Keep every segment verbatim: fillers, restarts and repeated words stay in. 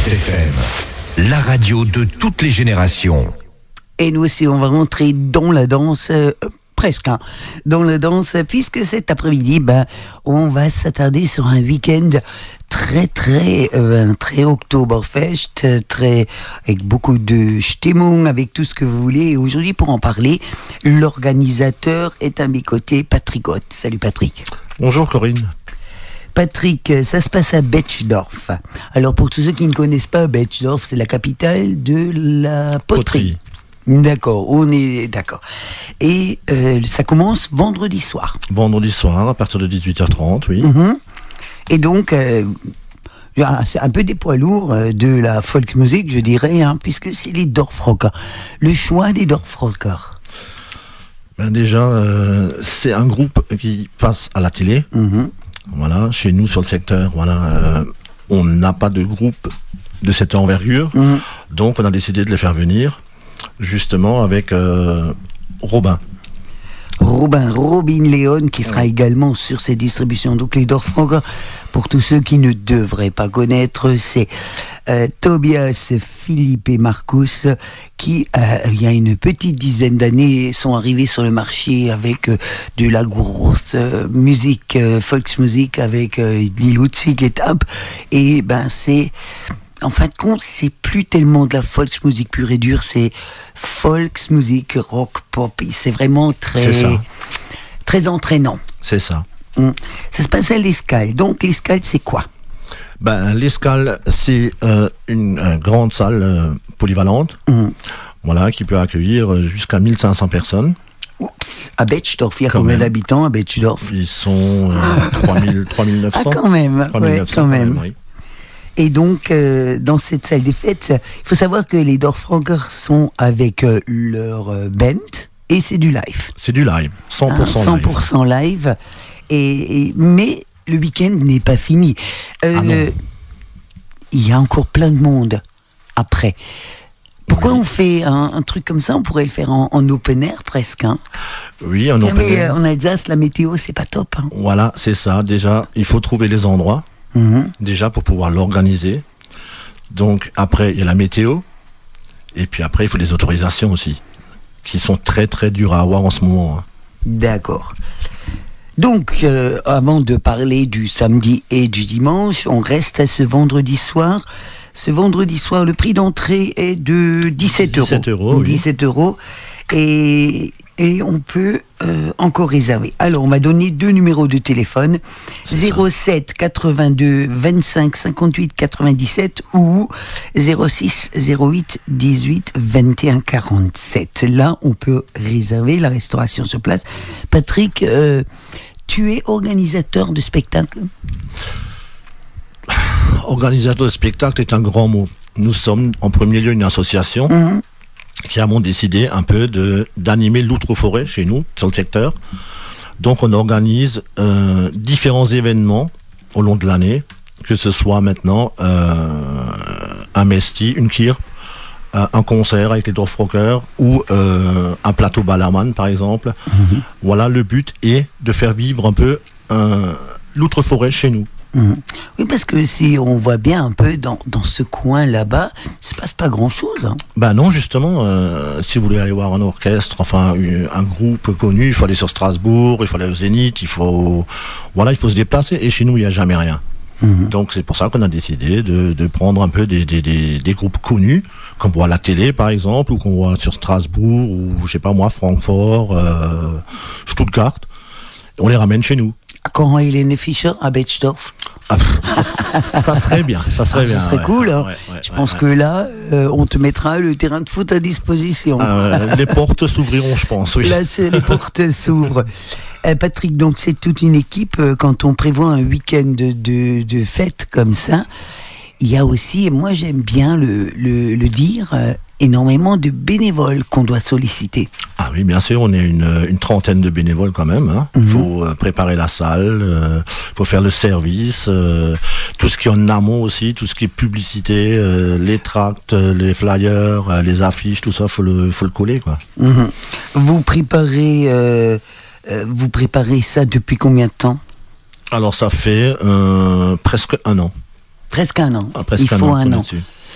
F M, la radio de toutes les générations. Et nous aussi, on va rentrer dans la danse, euh, presque, hein, dans la danse, puisque cet après-midi, ben, on va s'attarder sur un week-end très, très, euh, très Oktoberfest, très, avec beaucoup de Stimmung, avec tout ce que vous voulez. Et aujourd'hui, pour en parler, l'organisateur est à mes côtés, Patrick Ott. Salut Patrick. Bonjour Corinne. Patrick, ça se passe à Betschdorf. Alors pour tous ceux qui ne connaissent pas, Betschdorf, c'est la capitale de la poterie. poterie. D'accord, on est d'accord. Et euh, ça commence vendredi soir. Vendredi soir, à partir de dix-huit heures trente, oui. Mm-hmm. Et donc, euh, c'est un peu des poids lourds de la Volksmusik, je dirais, hein, puisque c'est les Dorfrocker. Le choix des Dorfrocker. Ben déjà, euh, c'est un groupe qui passe à la télé. Mm-hmm. Voilà, chez nous sur le secteur, voilà, euh, on n'a pas de groupe de cette envergure, mmh. donc on a décidé de les faire venir, justement avec euh, Robin. Robin, Robin Léon, qui sera ouais. également sur ces distributions. Donc les Dorfrocker, pour tous ceux qui ne devraient pas connaître, c'est euh, Tobias, Philippe et Marcus, qui, euh, il y a une petite dizaine d'années, sont arrivés sur le marché avec euh, de la grosse euh, musique, euh, Volksmusik, avec euh, die Lutzig et Tab. Et ben c'est... En fin de compte, c'est plus tellement de la Volksmusik pure et dure, c'est Volksmusik, rock, pop. C'est vraiment très, c'est très entraînant. C'est ça. Hum. Ça se passe à l'Escale. Donc, l'Escale, c'est quoi? Ben, l'Escale, c'est euh, une, une grande salle euh, polyvalente, hum. voilà, qui peut accueillir jusqu'à mille cinq cents personnes. Oups, à Betschdorf, il y a quand combien d'habitants à Betschdorf? Ils sont euh, trois mille neuf cents. Ah, quand même, trois mille neuf cents, ouais, quand même. même oui. Et donc, euh, dans cette salle des fêtes, il faut savoir que les Dorfrocker sont avec euh, leur euh, band et c'est du live. C'est du live, cent pour cent, hein, cent pour cent live. live et, et, mais le week-end n'est pas fini. Euh, ah non. Il y a encore plein de monde après. Pourquoi oui. on fait un, un truc comme ça? On pourrait le faire en, en open air presque. Hein. Oui, en open mais, air. En Alsace, la météo, c'est pas top. Hein. Voilà, c'est ça. Déjà, il faut trouver les endroits. Mmh. Déjà pour pouvoir l'organiser. Donc après il y a la météo et puis après il faut des autorisations aussi qui sont très très dures à avoir en ce moment. Hein. D'accord. Donc euh, avant de parler du samedi et du dimanche, on reste à ce vendredi soir. Ce vendredi soir, le prix d'entrée est de dix-sept euros. dix-sept euros. dix-sept euros et Et on peut euh, encore réserver. Alors, on m'a donné deux numéros de téléphone. zéro sept quatre-vingt-deux vingt-cinq cinquante-huit quatre-vingt-dix-sept ou zéro six zéro huit dix-huit vingt et un quarante-sept. Là, on peut réserver la restauration sur place. Patrick, euh, tu es organisateur de spectacle? Organisateur de spectacle est un grand mot. Nous sommes en premier lieu une association. Mmh. qui avons décidé un peu de d'animer l'outre-forêt chez nous, sur le secteur. Donc on organise euh, différents événements au long de l'année, que ce soit maintenant euh, un mesti, une kirp, euh, un concert avec les Dorfrocker ou euh, un plateau Ballermann par exemple. Mm-hmm. Voilà, le but est de faire vivre un peu euh, l'outre-forêt chez nous. Mmh. Oui, parce que si on voit bien un peu dans, dans ce coin là-bas, il ne se passe pas grand-chose. Hein. Ben non, justement, euh, si vous voulez aller voir un orchestre, enfin un, un groupe connu, il faut aller sur Strasbourg, il faut aller au Zénith, il faut, voilà, il faut se déplacer. Et chez nous, il n'y a jamais rien. Mmh. Donc c'est pour ça qu'on a décidé de, de prendre un peu des, des, des, des groupes connus, qu'on voit à la télé par exemple, ou qu'on voit sur Strasbourg, ou je sais pas moi, Francfort, euh, Stuttgart. On les ramène chez nous. Quand Helene Fischer à Betschdorf. Ah, ça, ça serait bien, ça serait ah, bien. Ça serait ouais, cool. Hein. Ouais, ouais, Je ouais, pense ouais. que là, euh, on te mettra le terrain de foot à disposition. Euh, les portes s'ouvriront, je pense. Oui. Là, c'est, les portes s'ouvrent. Euh, Patrick, donc c'est toute une équipe. Euh, quand on prévoit un week-end de, de, de fête comme ça, il y a aussi, moi j'aime bien le, le, le dire, euh, énormément de bénévoles qu'on doit solliciter. Ah oui, bien sûr, on est une, une trentaine de bénévoles quand même. Hein. Mm-hmm. Il faut euh, préparer la salle, il euh, faut faire le service, euh, tout ce qui est en amont aussi, tout ce qui est publicité, euh, les tracts, les flyers, euh, les affiches, tout ça, faut le, faut le coller, quoi. Mm-hmm. Vous préparez, euh, euh, vous préparez ça depuis combien de temps? Alors ça fait euh, presque un an. Presque un an. Ah, presque Il un faut an un an. dessus.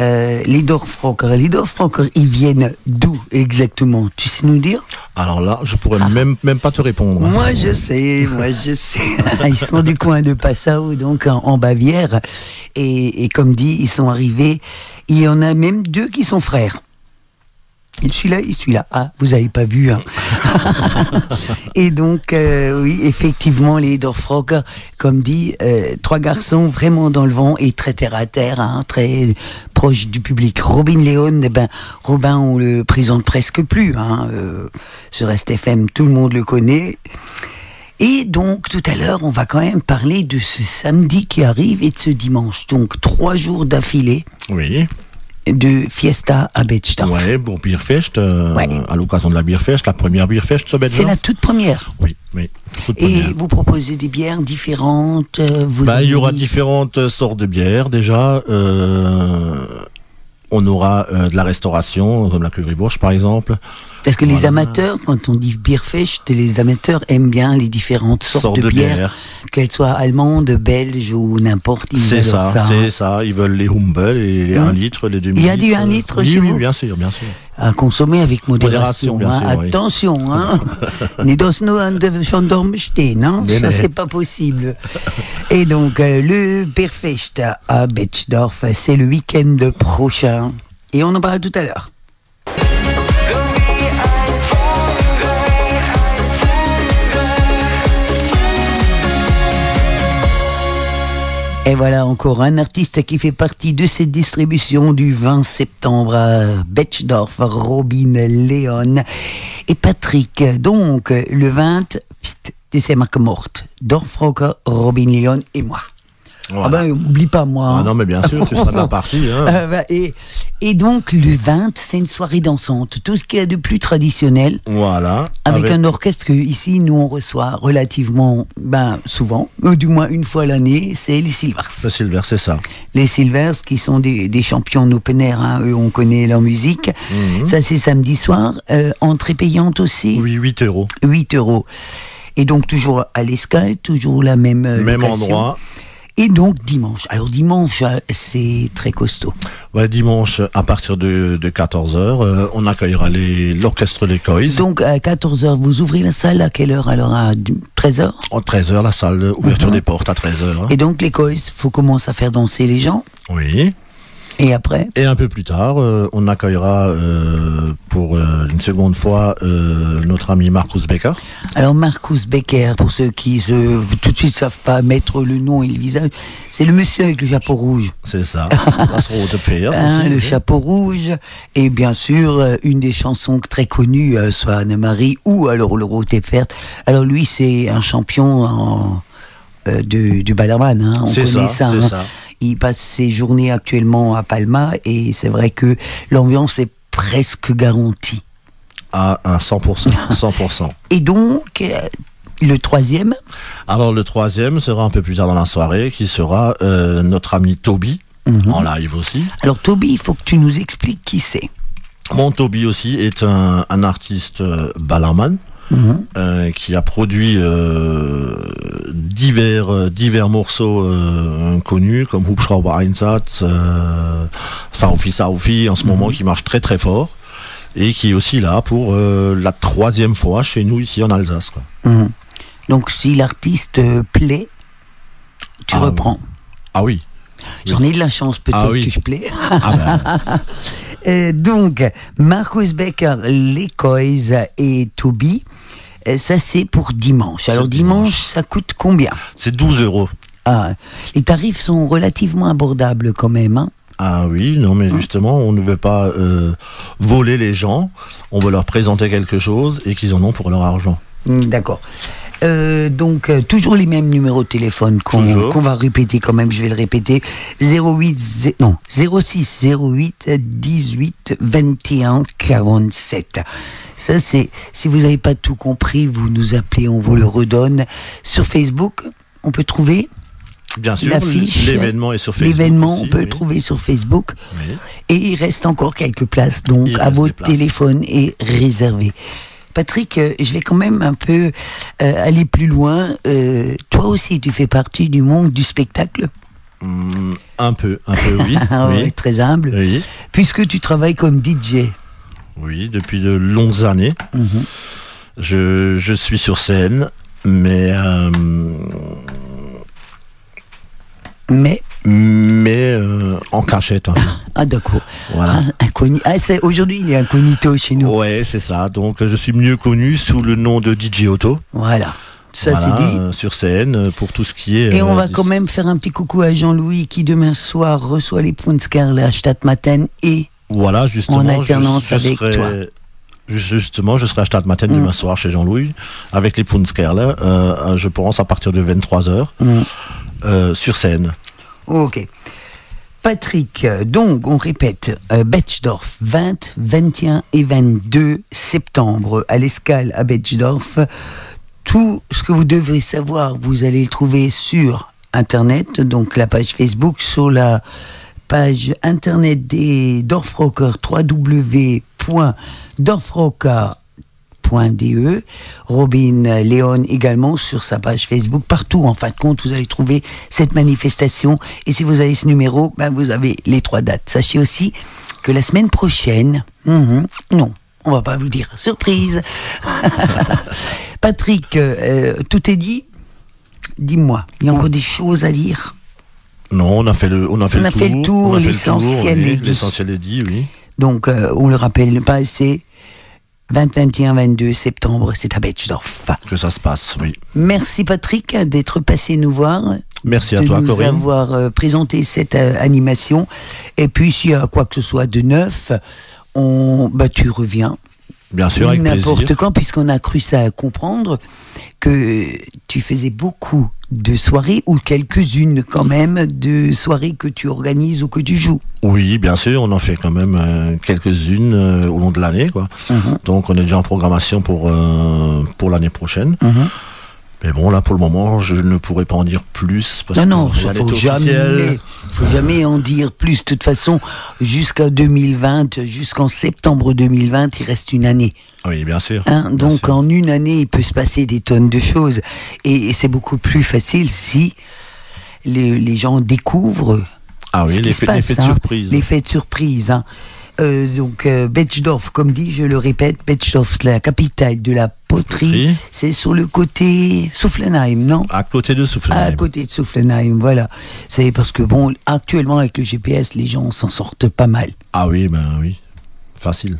euh, les Dorfrocker. Les Dorfrocker, ils viennent d'où exactement? Tu sais nous dire? Alors là, je pourrais ah. même, même pas te répondre. Moi, je sais, moi, je sais. Ils sont du coin de Passau, donc en, en Bavière. Et, et comme dit, ils sont arrivés. Il y en a même deux qui sont frères. Il suis là, il suis là. Ah, vous avez pas vu. Hein. Et donc, euh, oui, effectivement, les Dorfrocker, comme dit, euh, trois garçons vraiment dans le vent et très terre à terre, hein, très proches du public. Robin Leon, eh ben, Robin, on le présente presque plus. Hein, euh, sur S T F M, tout le monde le connaît. Et donc, tout à l'heure, on va quand même parler de ce samedi qui arrive et de ce dimanche. Donc, trois jours d'affilée. Oui. De Fiesta à Betzdorf. Ouais, pour Bierfest, euh, ouais. à l'occasion de la Bierfest, la première Bierfest sur Betzdorf. C'est la toute première. Oui, oui. Toute Et première. vous proposez des bières différentes. Vous bah, il y aura dit... différentes sortes de bières déjà. Euh, on aura euh, de la restauration, comme la Currywurst par exemple. Parce que voilà. les amateurs, quand on dit Bierfest, les amateurs aiment bien les différentes sortes, sortes de, de bières, bière. Qu'elles soient allemandes, belges ou n'importe. C'est ça, ça, c'est ça. Ils veulent les Humble et les hum. un litre, les demi litres. Il y a du un litre oui, chez oui, vous? bien sûr, bien sûr. À consommer avec modération. modération hein. sûr, Attention, hein. Ni das nur an der Schondorm stehen, hein. Ça, c'est pas possible. Et donc, euh, le Bierfest à Betzdorf, c'est le week-end prochain. Et on en parle tout à l'heure. Et voilà encore un artiste qui fait partie de cette distribution du vingt septembre à Betzdorf, Robin Leon et Patrick. Donc, le vingt, c'est ma morte. Dorfrocker, Robin Leon et moi. Voilà. Ah ben, oublie pas moi. Hein. Ah non, mais bien sûr, tu seras de la partie. Hein. Euh, bah, et, et donc, le vingt, c'est une soirée dansante. Tout ce qu'il y a de plus traditionnel. Voilà. Avec, avec un orchestre que, ici, nous, on reçoit relativement, ben, souvent, ou du moins une fois l'année, c'est les Silvers. Les Silvers, c'est ça. Les Silvers, qui sont des, des champions en open air, hein. Eux, on connaît leur musique. Mm-hmm. Ça, c'est samedi soir. Euh, entrée payante aussi. Oui, huit euros. huit euros. Et donc, toujours à l'Escale, toujours la même euh, Même location. endroit. Et donc dimanche. Alors dimanche, c'est très costaud. Ouais, dimanche, à partir de, de quatorze heures, euh, on accueillera les, l'orchestre Les Coys. Donc à quatorze heures, vous ouvrez la salle à quelle heure? Alors à treize heures? À treize heures, la salle, ouverture mm-hmm. des portes à treize heures. Hein. Et donc Les Coys, faut commencer à faire danser les gens? Oui. Et après? Et un peu plus tard, euh, on accueillera euh, pour euh, une seconde fois euh, notre ami Marcus Becker. Alors Marcus Becker, pour ceux qui se, tout de suite savent pas mettre le nom et le visage, c'est le monsieur avec le chapeau rouge. C'est ça. hein, le chapeau rouge. Et bien sûr, une des chansons très connues, euh, soit Anne-Marie ou alors Le Route est verte. Alors lui, c'est un champion en, euh, de, du Ballermann. Hein, on c'est connaît ça. ça. C'est hein. ça. Il passe ses journées actuellement à Palma et c'est vrai que l'ambiance est presque garantie. À, à cent pour cent. cent pour cent. Et donc, euh, le troisième? Alors, le troisième sera un peu plus tard dans la soirée, qui sera euh, notre ami Toby, mm-hmm. en live aussi. Alors, Toby, il faut que tu nous expliques qui c'est. Bon, Toby aussi est un, un artiste euh, Ballermann. Mmh. Euh, qui a produit euh, divers, euh, divers morceaux euh, connus comme Hubschrauber Einsatz, euh, Saufi Saufi en ce mmh. moment qui marche très très fort et qui est aussi là pour euh, la troisième fois chez nous ici en Alsace. Quoi. Mmh. Donc si l'artiste euh, plaît, tu ah, reprends. Ah oui. J'en oui. ai de la chance peut-être ah, oui. que je plais. Ah ben. euh, donc Marcus Becker, Les Coys et Toby. Ça, c'est pour dimanche. Alors, dimanche, dimanche, ça coûte combien? C'est douze euros. Ah, les tarifs sont relativement abordables quand même. Hein. Ah oui, non, mais justement, on ne veut pas euh, voler les gens. On veut leur présenter quelque chose et qu'ils en ont pour leur argent. D'accord. Euh, donc, euh, toujours les mêmes numéros de téléphone qu'on, qu'on va répéter quand même, je vais le répéter. zéro huit, zé, non, zéro six zéro huit dix-huit vingt et un quarante-sept. Ça, c'est, si vous n'avez pas tout compris, vous nous appelez, on vous le redonne. Sur Facebook, on peut trouver Bien sûr, l'affiche. L'événement est sur Facebook. L'événement, aussi, on peut oui. le trouver sur Facebook. Oui. Et il reste encore quelques places, donc il à votre téléphone est réservé. Patrick, euh, je vais quand même un peu euh, aller plus loin. Euh, toi aussi, tu fais partie du monde du spectacle? Mmh, un peu, un peu, oui. Ah ouais, oui. Très humble. Oui. Puisque tu travailles comme D J. Oui, depuis de longues années. Mmh. Je, je suis sur scène, mais... Euh, Mais mais euh, en cachette. Hein. Ah d'accord. Voilà. Ah, incogni... ah, c'est... Aujourd'hui, il est incognito chez nous. Ouais, c'est ça. Donc, je suis mieux connu sous le nom de D J Auto. Voilà. Ça, Voilà, c'est dit. euh, sur scène, pour tout ce qui est... Et on euh, va dis- quand même faire un petit coucou à Jean-Louis qui demain soir reçoit les Pfunsker, la Stadtmatten et Voilà, justement. en alternance je, je avec serai, toi. Justement, je serai à Stadtmatten Mm. demain soir chez Jean-Louis, avec les Pfunsker, euh, je pense à partir de vingt-trois heures, Mm. euh, sur scène. Ok. Patrick, euh, donc on répète, euh, Betschdorf, vingt, vingt et un et vingt-deux septembre à l'Escale à Betschdorf. Tout ce que vous devrez savoir, vous allez le trouver sur Internet, donc la page Facebook, sur la page Internet des Dorfrocker, w w w point dorfrocker point d e. Robin Léon également sur sa page Facebook. Partout, en fin de compte, vous allez trouver cette manifestation. Et si vous avez ce numéro, ben vous avez les trois dates. Sachez aussi que la semaine prochaine, hum, non, on va pas vous le dire, surprise. Patrick, euh, tout est dit. Dis-moi, il y a encore des choses à dire. Non, on a fait le, on a fait On le a tour. fait le tour, on a fait le l'essentiel tour, oui, est dit. L'essentiel est dit, oui. Donc, euh, on le rappelle pas assez. vingt, vingt et un, vingt-deux septembre, c'est à Betschdorf. Que ça se passe, oui. Merci Patrick d'être passé nous voir. Merci à de toi, nous Corinne. avoir euh, présenté cette euh, animation. Et puis, s'il y a quoi que ce soit de neuf, on, bah, tu reviens. Bien sûr, avec N'importe plaisir. quand, puisqu'on a cru ça comprendre que tu faisais beaucoup de soirées, ou quelques-unes quand même, de soirées que tu organises ou que tu joues. Oui, bien sûr, on en fait quand même euh, quelques-unes euh, au long de l'année, quoi. Mhm. Donc, on est déjà en programmation pour euh, pour l'année prochaine. Mhm. Mais bon, là, pour le moment, je ne pourrais pas en dire plus. Parce Non, non, que ça rien faut n'est jamais, officiel. faut jamais en dire plus. De toute façon, jusqu'à deux mille vingt, jusqu'en septembre deux mille vingt, il reste une année. Oui, bien sûr. Hein, bien donc sûr. en une année, il peut se passer des tonnes de choses. Et, et c'est beaucoup plus facile si les, les gens découvrent Ah ce oui, qui se l'effet passe, l'effet de hein, surprise. l'effet de surprise. Hein. Euh, donc euh, Betschdorf, comme dit, je le répète, Betschdorf, la capitale de la poterie, Poterie. c'est sur le côté Soufflenheim, non? À côté de Soufflenheim. À côté de Soufflenheim, voilà. C'est parce que bon, actuellement avec le G P S, les gens s'en sortent pas mal. Ah oui, ben oui. Facile.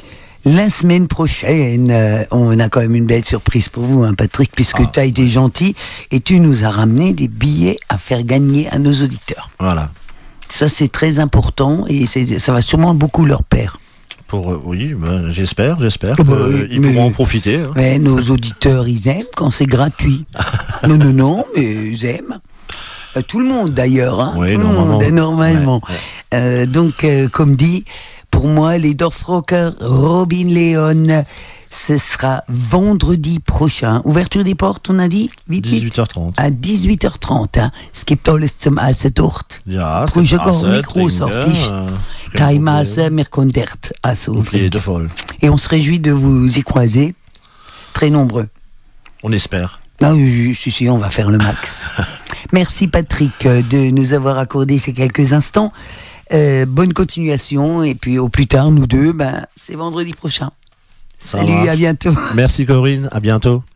La semaine prochaine, euh, on a quand même une belle surprise pour vous, hein, Patrick, puisque Ah, tu as été gentil et tu nous as ramené des billets à faire gagner à nos auditeurs. Voilà. Ça, c'est très important et c'est, ça va sûrement beaucoup leur plaire. Pour, euh, oui, ben, j'espère, j'espère Oh, bah oui, qu'ils mais- pourront en profiter. Hein. Ouais, nos auditeurs, ils aiment quand c'est gratuit. non, non, non, mais ils aiment. Euh, tout le monde d'ailleurs, hein, Oui, tout le normalement. monde, normalement. Ouais, ouais. Euh, donc, euh, comme dit, pour moi, les Dorfrocker, Robin Léon, ce sera vendredi prochain. Ouverture des portes, on a dit vite, vite dix-huit heures trente. À dix-huit heures trente. Hein. Es gibt alles zum Essen dort. Ja, Früher es gibt gar Essen, nicht großartig. Trinken, äh, Kein Problem. Masse, mehr Kondert. Also, Auf jeden Fall. et on se réjouit de vous y croiser. Très nombreux. On espère. Ah oui, si, si, on va faire le max. Merci Patrick euh, de nous avoir accordé ces quelques instants. Euh, bonne continuation et puis au plus tard, nous deux, ben, c'est vendredi prochain. Ça Salut, marche. à bientôt. Merci Corinne, à bientôt.